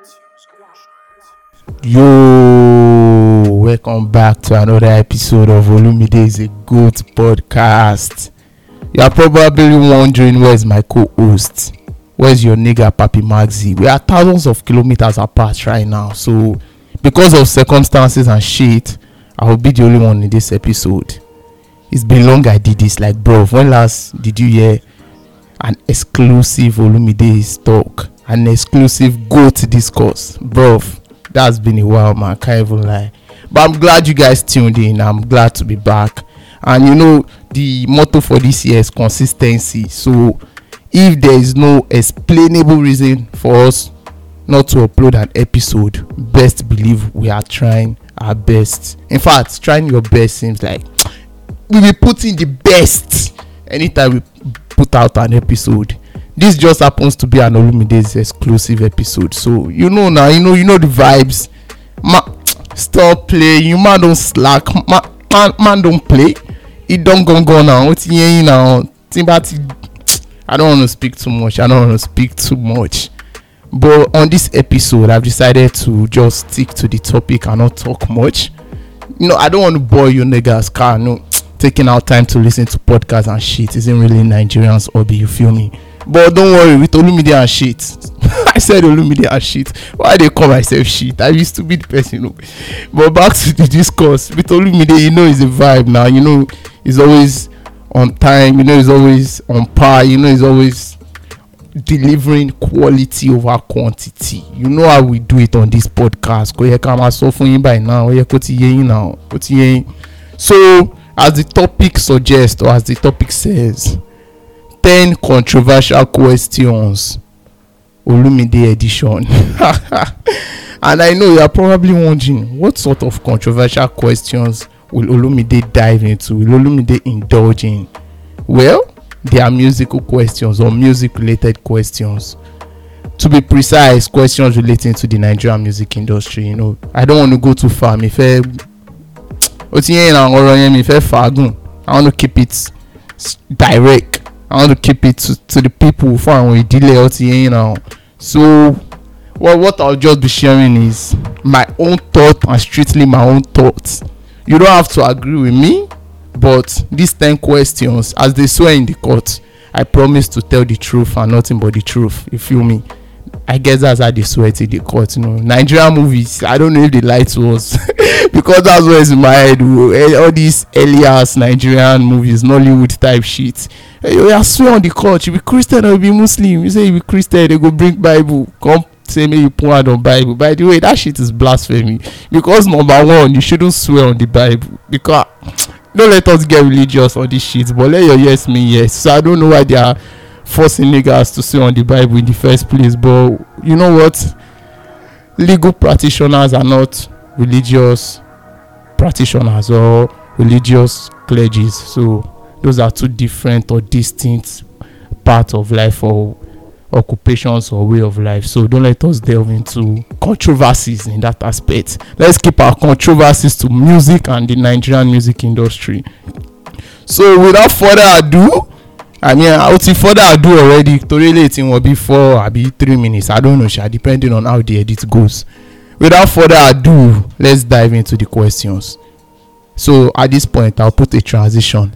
Yo, welcome back to another episode of Olumide is a Goat podcast. You are probably wondering, where's my co-host? Where's your nigga Papi Maxi? We are thousands of kilometers apart right now, so because of circumstances and shit, I will be the only one in this episode. It's been long I did this. Like, bro, when last did you hear an exclusive Olumide's talk? An exclusive Goat discourse? Bro, that's been a while, man. Can't even lie. But I'm glad you guys tuned in. I'm glad to be back. And you know, the motto for this year is consistency. So if there is no explainable reason for us not to upload an episode, best believe we are trying our best. In fact, trying your best seems like we will put in the best anytime we put out an episode. This just happens to be an Olumide's exclusive episode, so you know now, you know the vibes. Stop playing, you man don't slack, man don't play. It don't go now. What's now? I don't want to speak too much. But on this episode, I've decided to just stick to the topic and not talk much. You know, I don't want to bore you niggas. Taking out time to listen to podcasts and shit isn't really Nigerians' hobby, you feel me? But don't worry, with Olumide and shit. I said Olumide and shit. Why they call myself shit? I used to be the person, you know. But back to the discourse. With Olumide, you know, it's a vibe now. You know, he's always on time. You know, he's always on par. You know, he's always delivering quality over quantity. You know how we do it on this podcast. So, as the topic suggests, or as the topic says, 10 controversial questions, Olumide edition. And I know you are probably wondering, what sort of controversial questions will Olumide dive into? Will Olumide indulge in? Well, they are musical questions or music related questions. To be precise, questions relating to the Nigerian music industry. You know, I don't want to go too far. I want to keep it direct. I want to keep it to the people for we delay now. So what I'll just be sharing is my own thought and strictly my own thoughts. You don't have to agree with me, but these 10 questions, as they swear in the court, I promise to tell the truth and nothing but the truth. You feel me? I guess that's how they swear to the court, you know. Nigerian movies, I don't know if they lie to us because that's what's in my head. All these alias Nigerian movies, Nollywood type shit. I swear on the court, you be Christian or you be Muslim. You say you be Christian, they go bring Bible. Come say me you point on Bible. By the way, that shit is blasphemy. Because number one, you shouldn't swear on the Bible. Because don't let us get religious on this shit, but let your yes mean yes. So I don't know why they are forcing niggas to swear on the Bible in the first place. But you know what? Legal practitioners are not religious practitioners or religious clergies. So those are two different or distinct parts of life or occupations or way of life. So don't let us delve into controversies in that aspect. Let's keep our controversies to music and the Nigerian music industry. So without further ado, already to relate in will be 4 or 3 minutes. I don't know, depending on how the edit goes. Without further ado, let's dive into the questions. So at this point, I'll put a transition.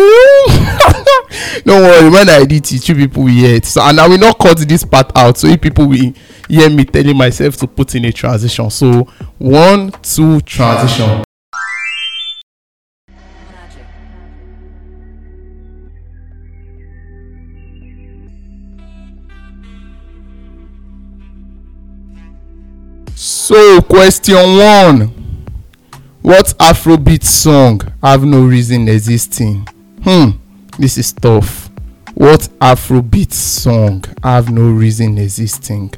Don't worry, when I edit it, you people will hear it. So, and I will not cut this part out. So if people will hear me telling myself to put in a transition. So 1, 2, transition. So question 1. What Afrobeat song have no reason existing? This is tough. What Afrobeat song have no reason existing?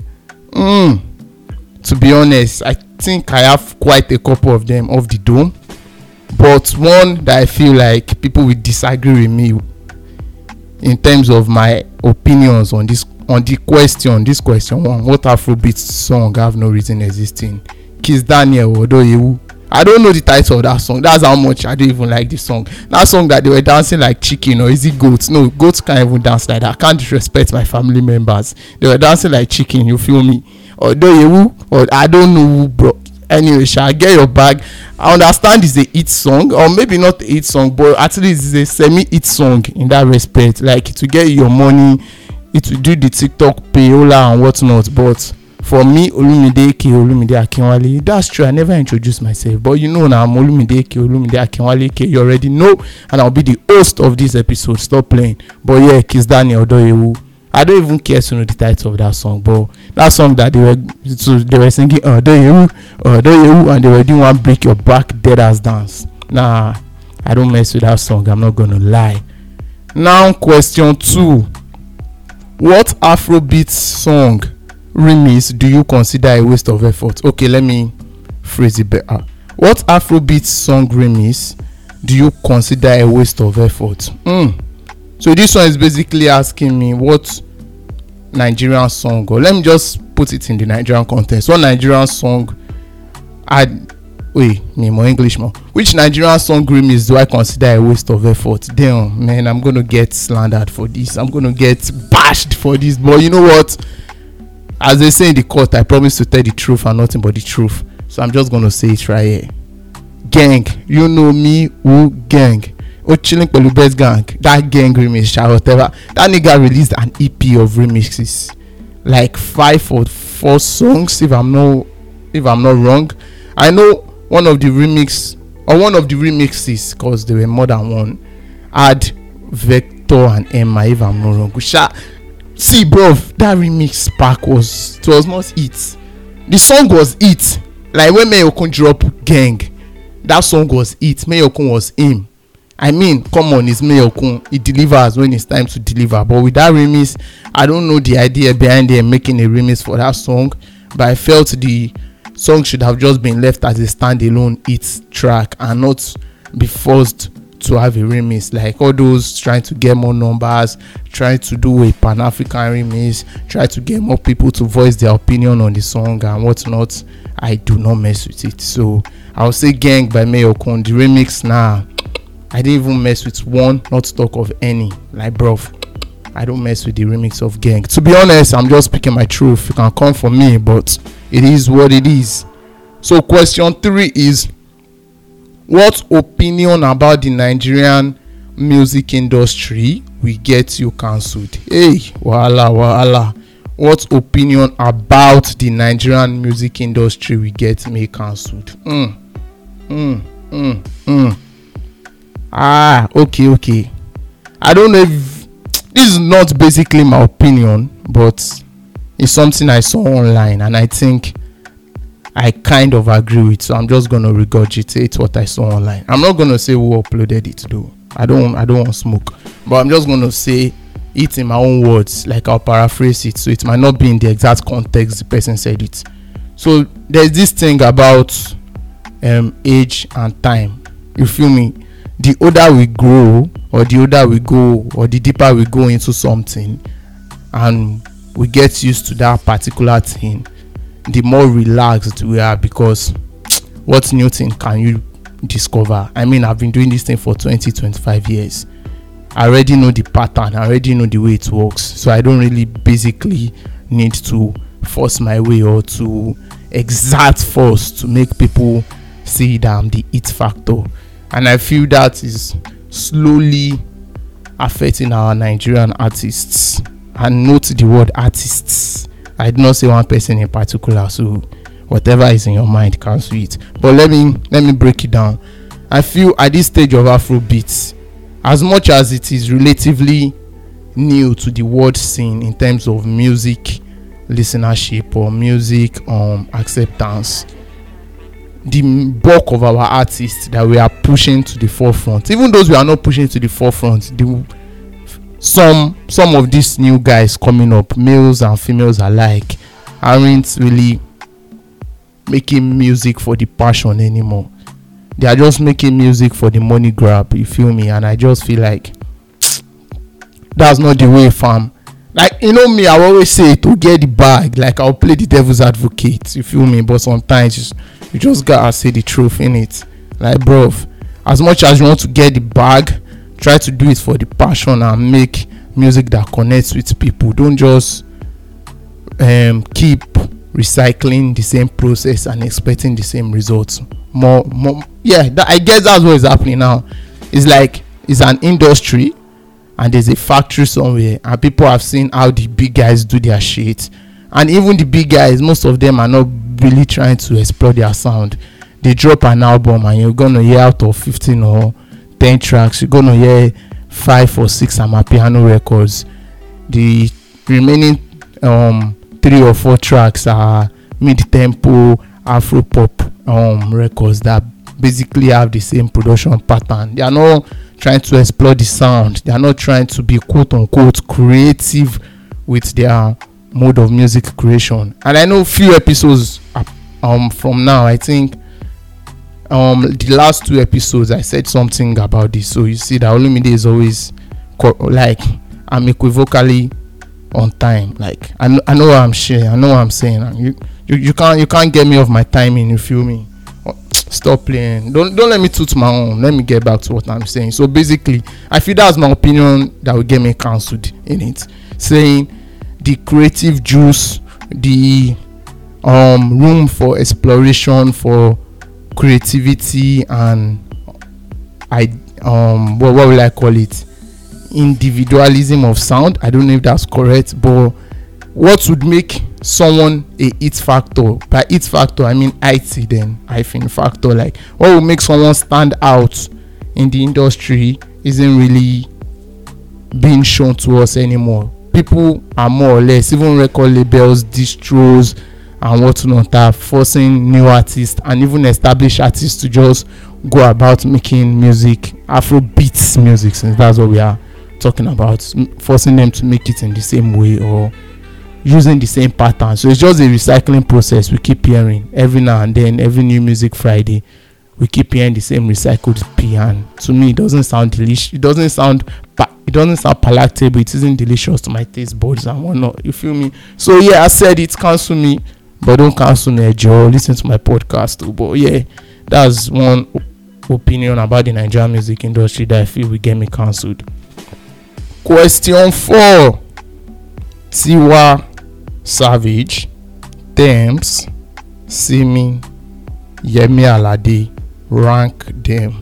To be honest, I think I have quite a couple of them off the dome. But one that I feel like people will disagree with me in terms of my opinions on this question 1. What Afrobeat song have no reason existing? Kiss Daniel Odoyewu. I don't know the title of that song. That's how much I don't even like the song. That song that they were dancing like chicken, or is it goats? No, goats can't even dance like that. I can't disrespect my family members. They were dancing like chicken, you feel me? Odoyewu, or I don't know who, bro. Anyway, shall get your bag. I understand it's a hit song, or maybe not a hit song, but at least it's a semi-hit song in that respect. Like, to get your money, it will do the TikTok payola and whatnot. But for me, Olumide Akinwale, that's true. I never introduced myself, but you know now, I'm Olumide Akinwale. You already know, and I'll be the host of this episode. Stop playing. But yeah, Kiss Daniel Odoyewu. I don't even care to know the title of that song, but that song that they were singing Odoyewu, and they were doing one break your back dead ass dance. Nah, I don't mess with that song. I'm not gonna lie. Now, question 2: what Afrobeat song remix do you consider a waste of effort? Okay, let me phrase it better. What Afrobeat song remix do you consider a waste of effort? So this one is basically asking me what Nigerian song, or let me just put it in the Nigerian context. What Nigerian song which Nigerian song remix do I consider a waste of effort? Damn, man, I'm gonna get slandered for this. I'm gonna get bashed for this. But you know what? As they say in the court, I promise to tell the truth and nothing but the truth. So I'm just gonna say it right here. Gang, you know me, who gang? Chilling Pelu Best Gang, that gang remix, whatever. That nigga released an EP of remixes, like 5 or 4 songs, if I'm not wrong. I know one of the remixes, because there were more than one, had Vector and Emma, if I'm not wrong. See, bro, that remix pack was not it. The song was it. Like when Mayokun drop Gang, that song was it. Mayokun was him. I mean, come on, it's Mayokun. He delivers when it's time to deliver. But with that remix, I don't know the idea behind them making a remix for that song, but I felt the song should have just been left as a standalone hit track and not be forced to have a remix. Like all those trying to get more numbers, trying to do a Pan-African remix, try to get more people to voice their opinion on the song and whatnot. I do not mess with it. So I'll say Gang by Mayokun. The remix, nah, I didn't even mess with one, not to talk of any. Like, bro, I don't mess with the remix of Gang. To be honest, I'm just speaking my truth. You can come for me, but it is what it is. So question 3 is, what opinion about the Nigerian music industry will get you cancelled? Hey, wahala. What opinion about the Nigerian music industry will get me cancelled? Okay. I don't know if this is not basically my opinion, but it's something I saw online and I think I kind of agree with. So I'm just gonna regurgitate what I saw online. I'm not gonna say who uploaded it though. I don't want smoke, but I'm just gonna say it in my own words. Like, I'll paraphrase it, so it might not be in the exact context the person said it. So there's this thing about age and time. You feel me? The older we grow, or the older we go, or the deeper we go into something, and we get used to that particular thing, the more relaxed we are, because what new thing can you discover? I mean, I've been doing this thing for 20-25 years. I already know the pattern, I already know the way it works, so I don't really basically need to force my way or to exert force to make people see that I'm the it factor. And I feel that is slowly affecting our Nigerian artists. And note the word artists. I did not say one person in particular, so whatever is in your mind, cancel it. But let me break it down. I feel at this stage of Afrobeats, as much as it is relatively new to the world scene in terms of music listenership or music acceptance, the bulk of our artists that we are pushing to the forefront, even those we are not pushing to the forefront, some of these new guys coming up, males and females alike, aren't really making music for the passion anymore. They are just making music for the money grab, you feel me? And I just feel like that's not the way, fam. Like, you know me, I always say to get the bag, like I'll play the devil's advocate, you feel me? But sometimes you just gotta say the truth in it. Like, bro, as much as you want to get the bag, try to do it for the passion and make music that connects with people. Don't just keep recycling the same process and expecting the same results. More yeah, I guess that's what is happening now. It's like it's an industry and there's a factory somewhere, and people have seen how the big guys do their shit, and even the big guys, most of them are not really trying to explore their sound. They drop an album and you're gonna hear out of 15 or 10 tracks, you're gonna hear 5 or 6 Amapiano records. The remaining 3 or 4 tracks are mid-tempo Afro pop records that basically have the same production pattern. They are not trying to explore the sound. They are not trying to be quote unquote creative with their mode of music creation. And I know few episodes from now, I think the last 2 episodes I said something about this. So you see that Olumide is always like I'm equivocally on time. Like I know what I'm sharing, I know what I'm saying, and you can't get me off my timing, you feel me? Stop playing. Don't let me toot my own. Let me get back to what I'm saying. So basically, I feel that's my opinion that will get me cancelled in it. Saying the creative juice, the room for exploration, for creativity, and what will I call it? Individualism of sound. I don't know if that's correct, but what would make someone a it factor? By it factor I mean IT, then hyphen factor. Like what will make someone stand out in the industry isn't really being shown to us anymore. People are more or less, even record labels, distros and whatnot, are forcing new artists and even established artists to just go about making music, Afro beats music, since that's what we are talking about, forcing them to make it in the same way or using the same pattern. So it's just a recycling process. We keep hearing every now and then, every new music Friday, we keep hearing the same recycled P, and to me it doesn't sound delicious. It doesn't sound palatable. It isn't delicious to my taste buds and whatnot, you feel me? So yeah, I said it, cancel me, but don't cancel me, Joe. Listen to my podcast too. But yeah, that's one opinion about the Nigerian music industry that I feel will get me cancelled. Question 4. Tiwa Savage, Tems, Simi, Yemi Alade, rank them.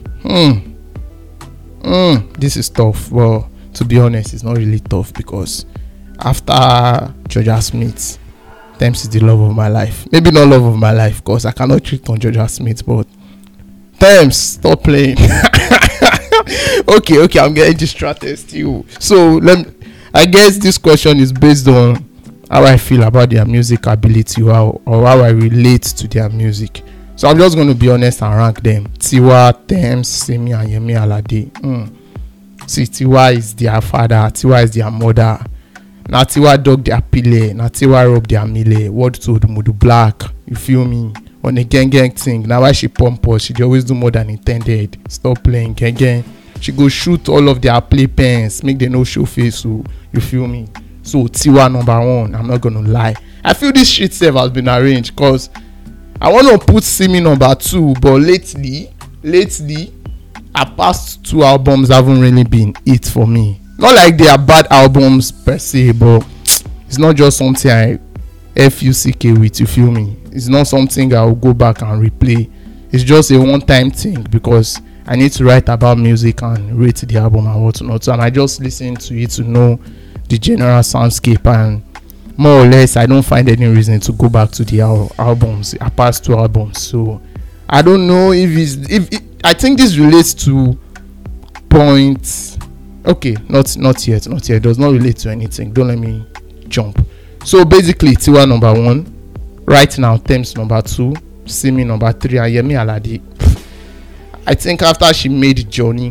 This is tough. Well, to be honest, it's not really tough because after Georgia Smith, Tems is the love of my life. Maybe not love of my life because I cannot treat on Georgia Smith, but Tems, stop playing. Okay, I'm getting distracted still. So I guess this question is based on how I feel about their music ability or how I relate to their music. So I'm just going to be honest and rank them. Tiwa, Tems, Simi, and Yemi Alade. See, Tiwa is their father. Tiwa is their mother. Now Tiwa dog their pile. Now Tiwa rob their mile. Word to Mudu Black. You feel me? On a gang thing. Now why she pump us? She always do more than intended. Stop playing gang. She go shoot all of their playpens, make them no show face. So you feel me? So Tiwa number 1. I'm not gonna lie. I feel this shit self has been arranged because I want to put Simi number 2, but lately, our past 2 albums haven't really been it for me. Not like they are bad albums per se, but it's not just something I FUCK with. You feel me? It's not something I will go back and replay. It's just a one-time thing because I need to write about music and rate the album and whatnot. So I might just listen to it to know the general soundscape, and more or less I don't find any reason to go back to the albums, past 2 albums. So I don't know if I think this relates to points. Okay, not yet. It does not relate to anything. Don't let me jump. So basically, Tiwa number 1 right now, Tems number 2, Simi number 3, and Yemi Alade. I think after she made Johnny,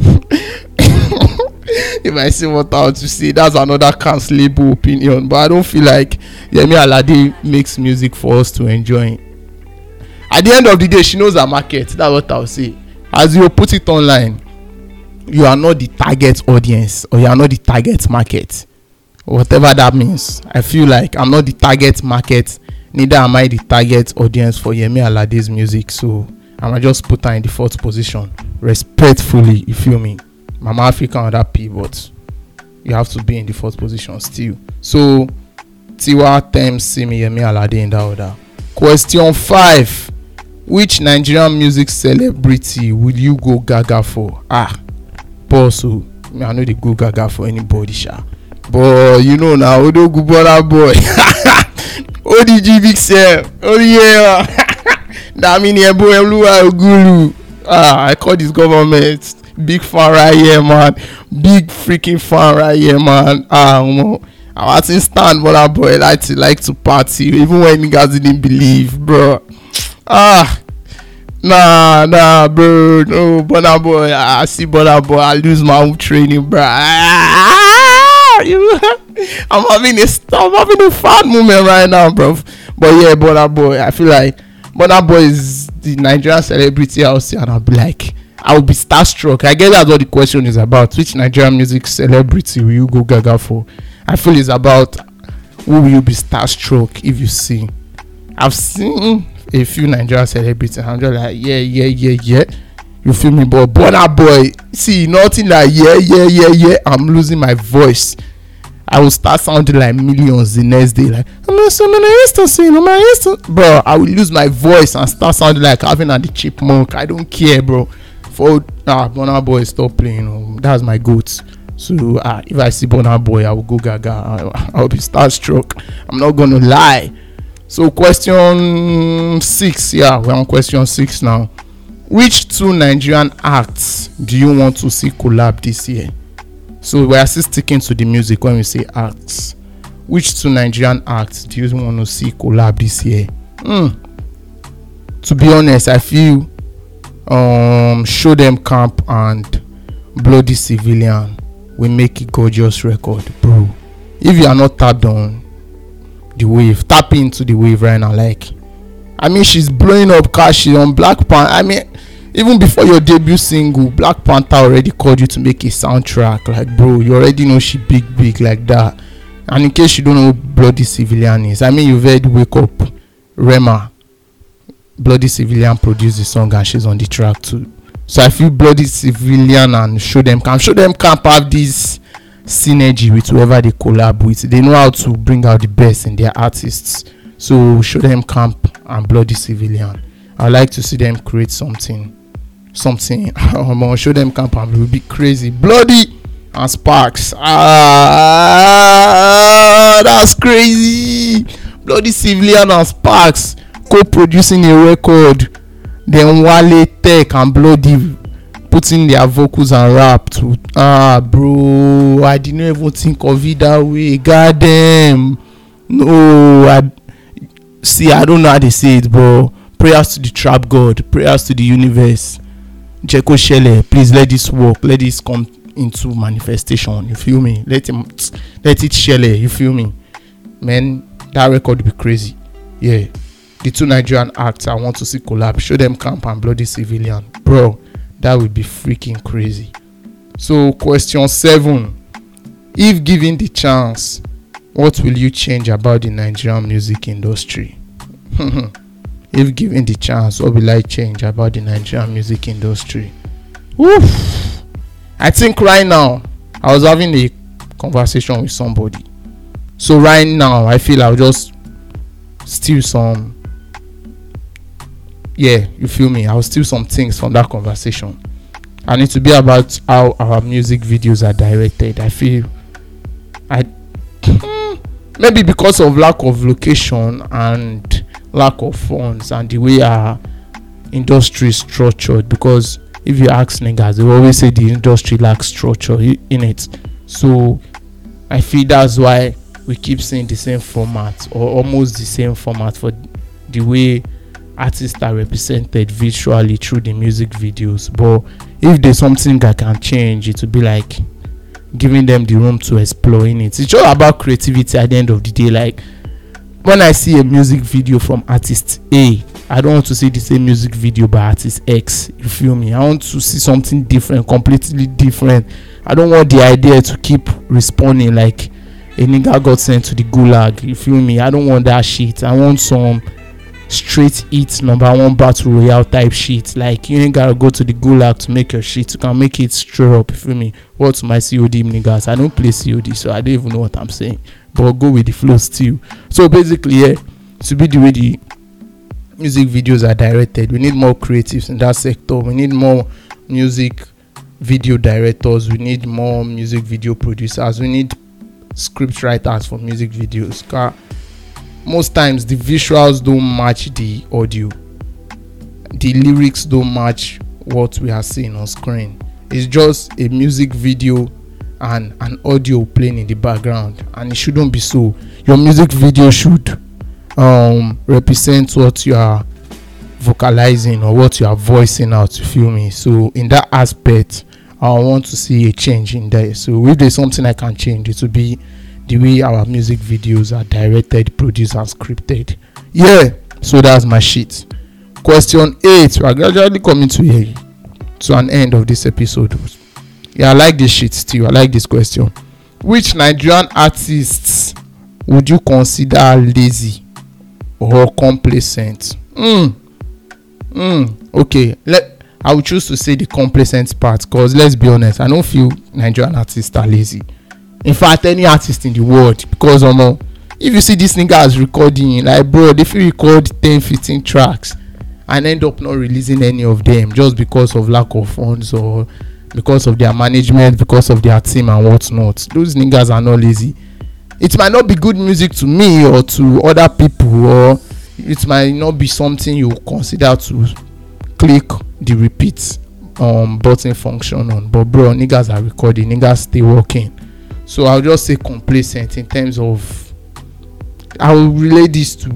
if I see what I want to say, that's another cancelable opinion. But I don't feel like Yemi Alade makes music for us to enjoy. At the end of the day, she knows her market. That's what I'll say. As you put it online, you are not the target audience, or you are not the target market, whatever that means. I feel like I'm not the target market, neither am I the target audience for Yemi Alade's music. So I might just put her in the 4th position respectfully, you feel me? Mama Africa on that P, but you have to be in the 4th position still. So Tiwa, Tems, Simi, Yemi Alade in that order. Question 5. Which Nigerian music celebrity will you go gaga for? Boss, I know they go gaga for anybody, sha. But you know now, Odo Gubora boy. ODG Big Sam. Oh yeah. That mean Ebo Eluwa Ogulu. I call this government. Big fan right here, man. Big freaking fan right here, man. I want to stand Burna Boy like to party even when niggas didn't believe, bro. Nah, bro. No, Burna Boy. I see Burna Boy. I lose my own training, bro. I'm having a fun moment right now, bro. But yeah, Burna Boy. I feel like Burna Boy is the Nigerian celebrity I'll see, and I'll be like, I'll be starstruck. I guess that's what the question is about. Which Nigerian music celebrity will you go gaga for? I feel it's about who will you be starstruck if you see. I've seen a few Nigerian celebrities and I'm just like, yeah. You feel me? But Burna Boy, see, nothing like yeah. I'm losing my voice. I will start sounding like Millions the next day. Like, bro, I will lose my voice and start sounding like Calvin and the Chipmunk. I don't care, bro. For Burna Boy, stop playing. That's my goat. So if I see Burna Boy, I will go gaga. I'll be starstruck. I'm not gonna lie. So question 6. Yeah, we're on question 6 now. Which 2 Nigerian acts do you want to see collab this year? So we are still sticking to the music when we say acts. Which 2 Nigerian acts do you want to see collab this year? To be honest, I feel Show Them Camp and Bloody Civilian will make a gorgeous record, bro. If you are not tapped on the wave, tap into the wave right now. Like, I mean, she's blowing up cash. She's on Black Panther. I mean, even before your debut single, Black Panther already called you to make a soundtrack. Like, bro, you already know she big like that. And in case you don't know who Bloody Civilian is, I mean, you've heard Wake Up, Rema. Bloody Civilian produced the song and she's on the track too. So I feel Bloody Civilian and Show Them Camp have this synergy with whoever they collab with. They know how to bring out the best in their artists. So Show Them Camp and Bloody Civilian, I like to see them create something. Show Them Camp and will be crazy. Bloody and Sparks. That's crazy. Bloody Civilian and Sparks co-producing a record. Then Wale, Tech and Bloody putting their vocals and rap to bro, I didn't even think of it that way. God damn. No, I don't know how they say it, bro. Prayers to the trap god, prayers to the universe. Jeko Shele, please let this work, let this come into manifestation. You feel me? Let it Shele, you feel me? Man, that record will be crazy. Yeah. The 2 Nigerian acts I want to see collab, Show Them Camp and Bloody Civilian. Bro, that would be freaking crazy. So question 7. If given the chance, what will you change about the Nigerian music industry? If given the chance, what will I change about the Nigerian music industry? Oof. I think right now, I was having a conversation with somebody. So right now, I feel I'll just steal some. Yeah, you feel me? I'll steal some things from that conversation. And it will be about how our music videos are directed. I feel maybe because of lack of location and lack of funds and the way our industry is structured. Because if you ask niggas, they always say the industry lacks structure in it. So I feel that's why we keep seeing the same format or almost the same format for the way artists are represented visually through the music videos. But if there's something that can change, it will be like giving them the room to explore in it. It's all about creativity at the end of the day. Like, when I see a music video from artist A, I don't want to see the same music video by artist X. You feel me? I want to see something different, completely different. I don't want the idea to keep responding like a nigga got sent to the gulag. You feel me? I don't want that shit. I want some straight hit number 1 battle royale type shit. Like, you ain't gotta go to the gulag to make your shit. You can make it straight up. You feel me? What's my COD niggas? I don't play COD, so I don't even know what I'm saying. but go with the flow still. So basically, yeah, to be the way the music videos are directed, we need more creatives in that sector. We need more music video directors. We need more music video producers. We need script writers for music videos. Most times the visuals don't match the audio, the lyrics don't match what we are seeing on screen. It's just a music video and an audio playing in the background, and it shouldn't be so. Your music video should represent what you are vocalizing or what you are voicing out, you feel me? So in that aspect, I want to see a change in there. So if there's something I can change, it will be the way our music videos are directed, produced, and scripted. Yeah, so that's my shit. Question 8. We are gradually coming to an end of this episode. Yeah, I like this shit still. I like this question. Which Nigerian artists would you consider lazy or complacent? Okay, I would choose to say the complacent part, because let's be honest, I don't feel Nigerian artists are lazy. In fact, any artist in the world, because if you see this niggas recording, like, bro, if you record 10-15 tracks and end up not releasing any of them just because of lack of funds or because of their management, because of their team and whatnot, those niggas are not lazy. It might not be good music to me or to other people, or it might not be something you consider to click the repeat button function on, but bro, niggas are recording, niggas stay working. So I'll just say complacent in terms of, I'll relate this to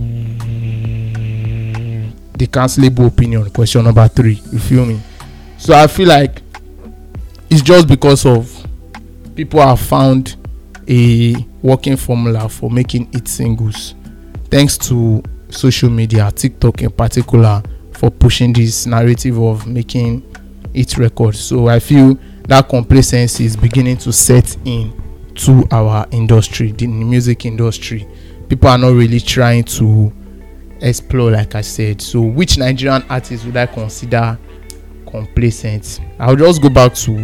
the cancelable opinion, question number 3, you feel me? So I feel like it's just because of people have found a working formula for making hit singles, thanks to social media, TikTok in particular, for pushing this narrative of making hit records. So I feel that complacency is beginning to set in to our industry, the music industry. People are not really trying to explore, like I said. So which Nigerian artist would I consider complacent? I'll just go back to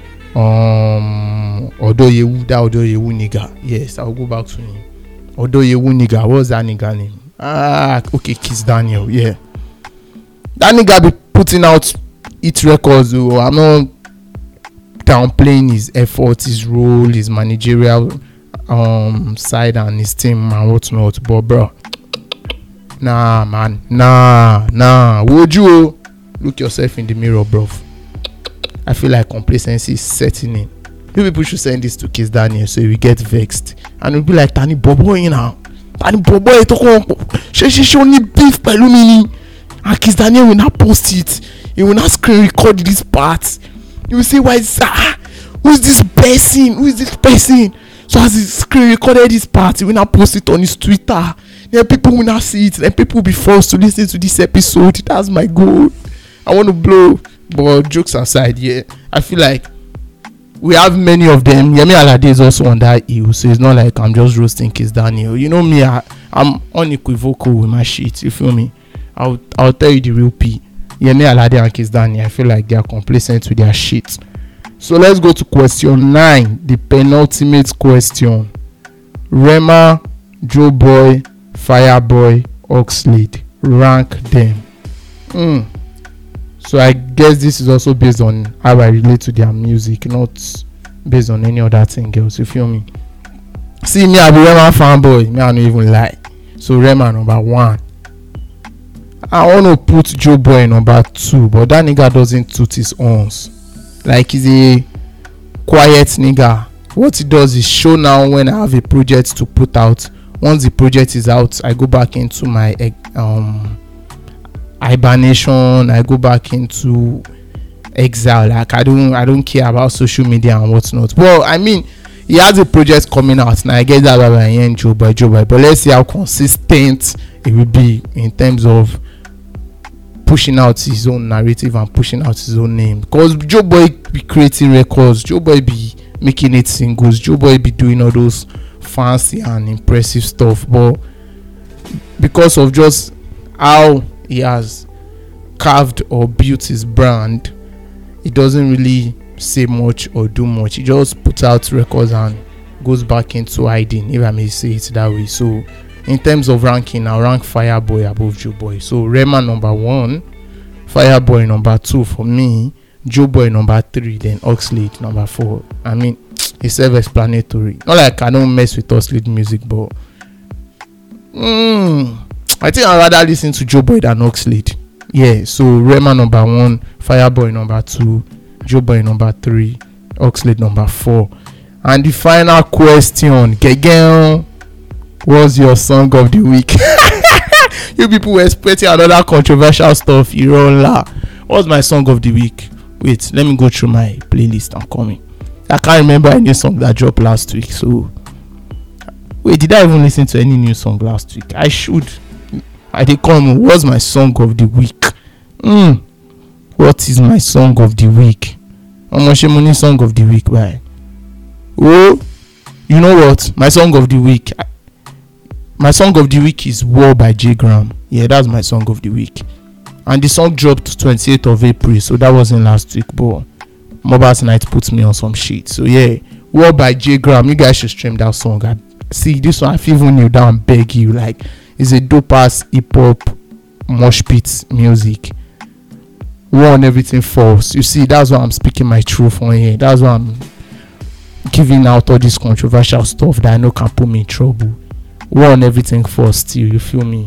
Odoyewu, that Odoyewu nigga. Yes, I'll go back to him. Odoyewu nigga. What's that nigga name? Okay, Kiss Daniel. Yeah, that nigga be putting out hit records. I'm not downplaying his effort, his role, his managerial side and his team and whatnot, but bro, nah man, nah, would you look yourself in the mirror, bro? I feel like complacency is setting in. You people should send this to Kiss Daniel so we get vexed and we'll be like, Tani Bobo, you know, Tani Bobo, she only beef pelumini, and Kiss Daniel will not post it. He will not screen record this part. You will say, why is that? Who's this person? So as he screen recorded this part, he will not post it on his Twitter. Then people will not see it. Then people will be forced to listen to this episode. That's my goal. I want to blow. But jokes aside, yeah, I feel like we have many of them. Yemi Alade is also on that hill, so it's not like I'm just roasting Kiss Daniel. You know me, I'm unequivocal with my shit. You feel me? I'll tell you the real P. Yemi Alade and Kiss Daniel, I feel like they are complacent with their shit. So let's go to question 9, the penultimate question. Rema, Joeboy, Fireboy, Oxlade, rank them. So I guess this is also based on how I relate to their music, not based on any other thing else. You feel me? See, me, I be Rema fanboy. Me, I don't even lie. So Rema number 1. I want to put Joeboy number 2, but that nigga doesn't toot his horns. Like, he's a quiet nigga. What he does is show now when I have a project to put out. Once the project is out, I go back into my hibernation. I go back into exile. Like, I don't care about social media and whatnot. Well, I mean, he has a project coming out now. I get that by Joeboy. But let's see how consistent it will be in terms of pushing out his own narrative and pushing out his own name. Because Joeboy be creating records, Joeboy be making it singles, Joeboy be doing all those fancy and impressive stuff. But because of just how he has carved or built his brand, he doesn't really say much or do much. He just puts out records and goes back into hiding, if I may say it that way. So in terms of ranking, I'll rank Fireboy above Joeboy. So Rema number 1, Fireboy number 2 for me, Joeboy number 3, then Oxlade number 4. I mean, it's self-explanatory. Not like I don't mess with Oxlade music, but I think I'd rather listen to Joeboy than Oxlade. Yeah, so Rema number 1, Fireboy number 2, Joeboy number 3, Oxlade number 4. And the final question, Gegen, what's your song of the week? You people were expecting another controversial stuff. Irola. What's my song of the week? Wait, let me go through my playlist. I'm coming. I can't remember any song that dropped last week. So, wait, did I even listen to any new song last week? I should. I did come. What's my song of the week? What is my song of the week? Omoshemoni song of the week. Bye. Oh, you know what? My song of the week. My song of the week is War by J Gram. Yeah, that's my song of the week. And the song dropped 28th of April, so that wasn't last week, but Mobile Night puts me on some shit. So yeah, War by J Gram. You guys should stream that song. See, this one, I feel even kneel down and beg you. Like, it's a dope ass hip hop mosh pit music. War on Everything Falls. You see, that's why I'm speaking my truth on here. That's why I'm giving out all this controversial stuff that I know can put me in trouble. War on Everything Falls still, you feel me?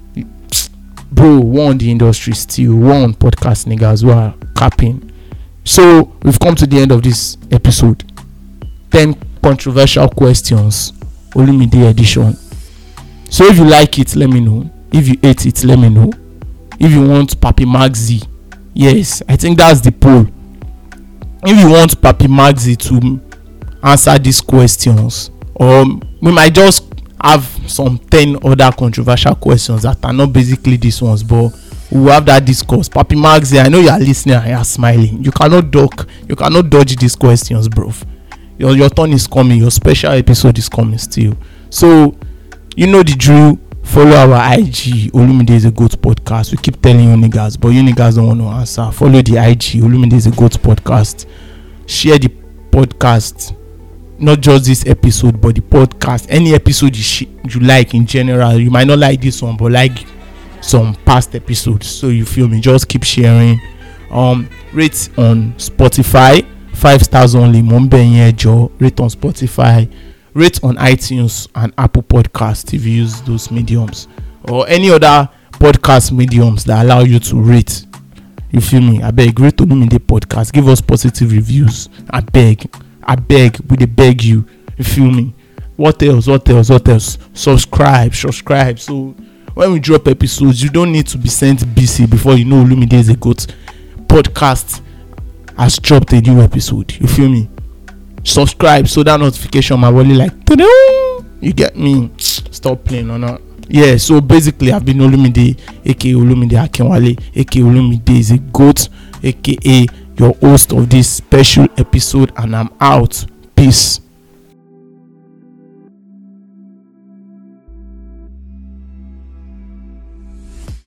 Bro, war on the industry still. War on podcast niggas who are capping. So, we've come to the end of this episode. 10 controversial questions. Olumide edition. So, if you like it, let me know. If you hate it, let me know. If you want Papi Maxi, yes, I think that's the poll. If you want Papi Maxi to answer these questions, or we might just have some 10 other controversial questions that are not basically these ones, but we'll have that discourse. Papi Maxi, I know you are listening and you are smiling. You cannot dodge these questions, bro. Your turn is coming. Your special episode is coming still. So, you know the drill. Follow our IG, Olumide is a Goat Podcast. We keep telling you niggas, but you niggas don't want to answer. Follow the IG, Olumide is a Goat Podcast. Share the podcast, not just this episode, but the podcast. Any episode you like in general. You might not like this one, but like some past episodes. So you feel me? Just keep sharing. Rate on Spotify, 5 stars only. Rate on Spotify. Rate on iTunes and Apple Podcast if you use those mediums, or any other podcast mediums that allow you to rate. You feel me? I beg, rate Olumide Podcast. Give us positive reviews. I beg, we dey beg you. You feel me? What else? Subscribe. So when we drop episodes, you don't need to be sent BC before you know Olumide is a Goat Podcast has dropped a new episode. You feel me? Subscribe so that notification my body like, you get me? Stop playing or not. Yeah, so basically I've been Olumide, aka Olumide Akinwale, aka Olumide is a Goat, aka your host of this special episode, and I'm out. Peace.